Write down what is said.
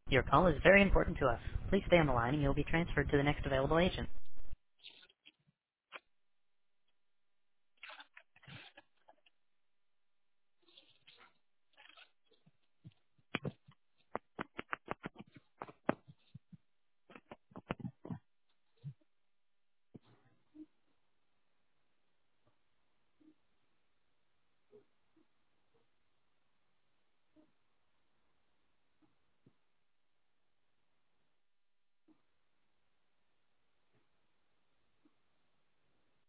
Your call is very important to us. Please stay on the line and you'll be transferred to the next available agent.